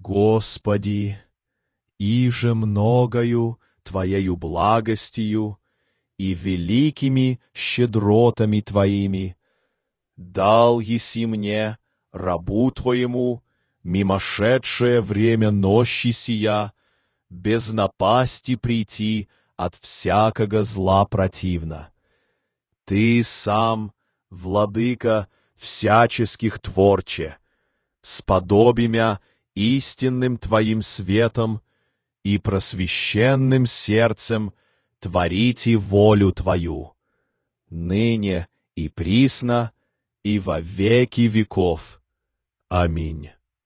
Господи, иже многою Твоею благостью и великими щедротами Твоими дал еси мне, рабу Твоему, мимошедшее время нощи сия, без напасти прийти от всякого зла противно. Ты сам, владыка всяческих творче, сподобимя истинным Твоим светом и просвещенным сердцем творите волю Твою, ныне и присно, и во веки веков. Аминь.